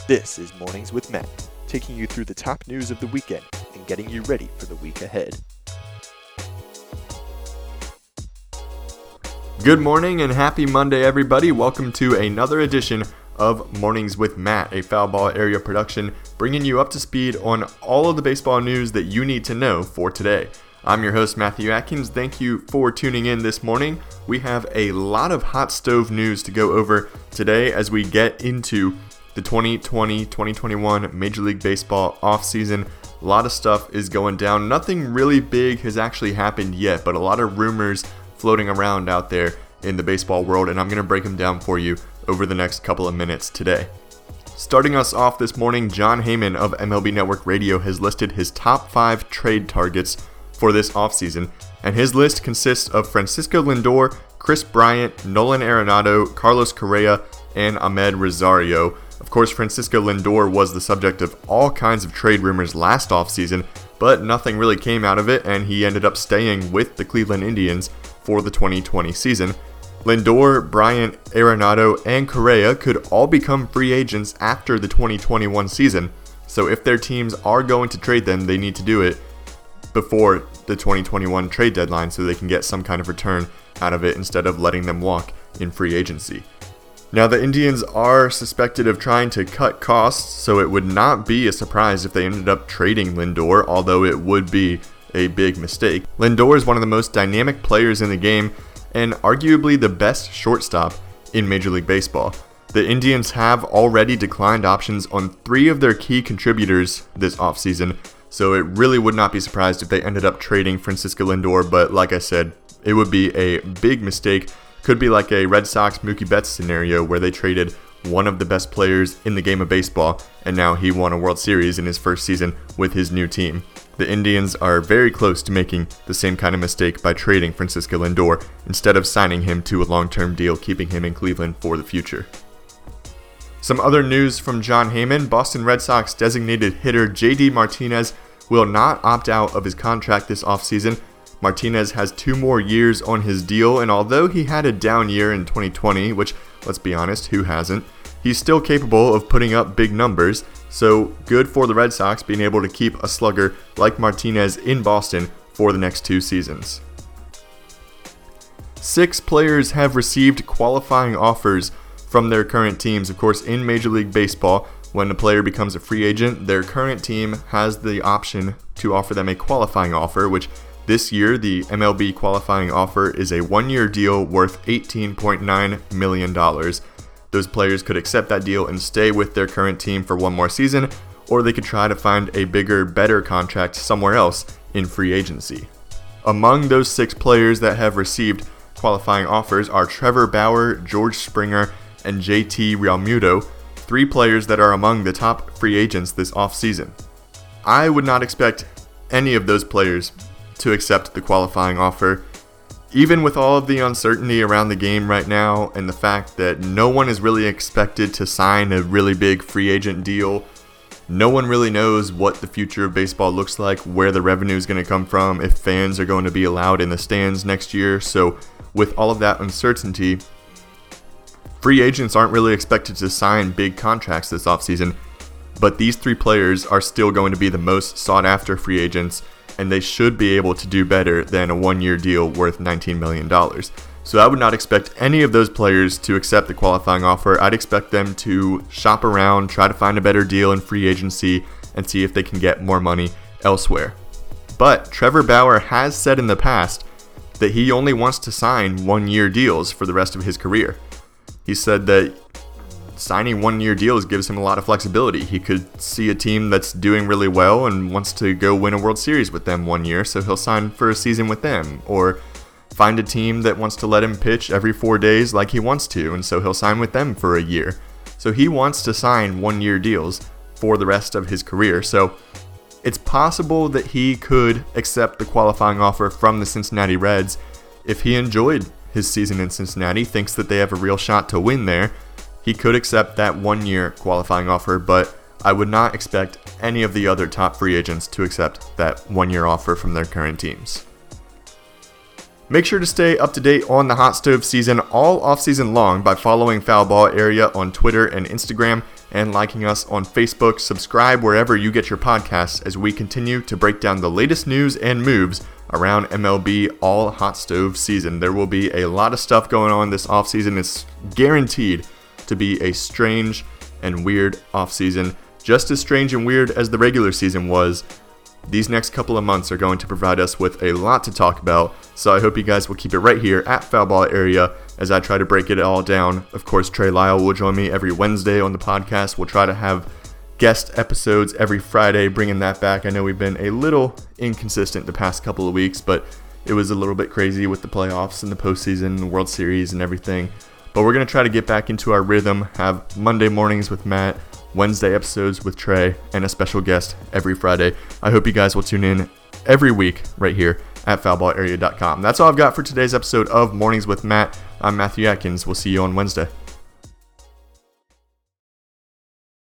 This is Mornings with Matt, taking you through the top news of the weekend and getting you ready for the week ahead. Good morning and happy Monday, everybody. Welcome to another edition of Mornings with Matt, a Foul Ball area production, bringing you up to speed on all of the baseball news that you need to know for today. I'm your host, Matthew Atkins. Thank you for tuning in this morning. We have a lot of hot stove news to go over today as we get into the 2020-2021 Major League Baseball offseason. A lot of stuff is going down. Nothing really big has actually happened yet, but a lot of rumors floating around out there in the baseball world, and I'm going to break them down for you over the next couple of minutes today. Starting us off this morning, Jon Heyman of MLB Network Radio has listed his top 5 trade targets for this offseason, and his list consists of Francisco Lindor, Kris Bryant, Nolan Arenado, Carlos Correa, and Amed Rosario. Of course, Francisco Lindor was the subject of all kinds of trade rumors last offseason, but nothing really came out of it, and he ended up staying with the Cleveland Indians for the 2020 season. Lindor, Bryant, Arenado, and Correa could all become free agents after the 2021 season, so if their teams are going to trade them, they need to do it before the 2021 trade deadline so they can get some kind of return out of it instead of letting them walk in free agency. Now, the Indians are suspected of trying to cut costs, so it would not be a surprise if they ended up trading Lindor, although it would be a big mistake. Lindor is one of the most dynamic players in the game and arguably the best shortstop in Major League Baseball. The Indians have already declined options on 3 of their key contributors this offseason, so it really would not be surprised if they ended up trading Francisco Lindor, but like I said, it would be a big mistake. Could be like a Red Sox Mookie Betts scenario where they traded one of the best players in the game of baseball, and now he won a World Series in his first season with his new team. The Indians are very close to making the same kind of mistake by trading Francisco Lindor instead of signing him to a long-term deal, keeping him in Cleveland for the future. Some other news from Jon Heyman: Boston Red Sox designated hitter JD Martinez will not opt out of his contract this offseason. Martinez has 2 more years on his deal, and although he had a down year in 2020, which, let's be honest, who hasn't, he's still capable of putting up big numbers, so good for the Red Sox being able to keep a slugger like Martinez in Boston for the next 2 seasons. 6 players have received qualifying offers from their current teams. Of course, in Major League Baseball, when a player becomes a free agent, their current team has the option to offer them a qualifying offer, which this year the MLB qualifying offer is a 1-year deal worth $18.9 million. Those players could accept that deal and stay with their current team for 1 more season, or they could try to find a bigger, better contract somewhere else in free agency. Among those 6 players that have received qualifying offers are Trevor Bauer, George Springer, and JT Realmuto, 3 players that are among the top free agents this offseason. I would not expect any of those players to accept the qualifying offer. Even with all of the uncertainty around the game right now and the fact that no one is really expected to sign a really big free agent deal, no one really knows what the future of baseball looks like, where the revenue is going to come from, if fans are going to be allowed in the stands next year. So with all of that uncertainty, free agents aren't really expected to sign big contracts this offseason, but these 3 players are still going to be the most sought after free agents, and they should be able to do better than a 1-year deal worth $19 million. So I would not expect any of those players to accept the qualifying offer. I'd expect them to shop around, try to find a better deal in free agency, and see if they can get more money elsewhere. But Trevor Bauer has said in the past that he only wants to sign 1-year deals for the rest of his career. He said that signing 1-year deals gives him a lot of flexibility. He could see a team that's doing really well and wants to go win a World Series with them 1 year, so he'll sign for a season with them. Or find a team that wants to let him pitch every 4 days like he wants to, and so he'll sign with them for a year. So he wants to sign 1-year deals for the rest of his career. So it's possible that he could accept the qualifying offer from the Cincinnati Reds if he enjoyed his season in Cincinnati, thinks that they have a real shot to win there. He could accept that 1-year qualifying offer, but I would not expect any of the other top free agents to accept that 1-year offer from their current teams. Make sure to stay up to date on the hot stove season all off-season long by following Foul Ball Area on Twitter and Instagram and liking us on Facebook. Subscribe wherever you get your podcasts as we continue to break down the latest news and moves around MLB all hot stove season. There will be a lot of stuff going on this offseason. It's guaranteed to be a strange and weird offseason, just as strange and weird as the regular season was. These next couple of months are going to provide us with a lot to talk about, so I hope you guys will keep it right here at Foul Ball Area as I try to break it all down. Of course, Trey Lyle will join me every Wednesday on the podcast. We'll try to have guest episodes every Friday, bringing that back. I know we've been a little inconsistent the past couple of weeks, but it was a little bit crazy with the playoffs and the postseason and the World Series and everything. But we're going to try to get back into our rhythm, have Monday mornings with Matt, Wednesday episodes with Trey, and a special guest every Friday. I hope you guys will tune in every week right here at foulballarea.com. That's all I've got for today's episode of Mornings with Matt. I'm Matthew Atkins. We'll see you on Wednesday.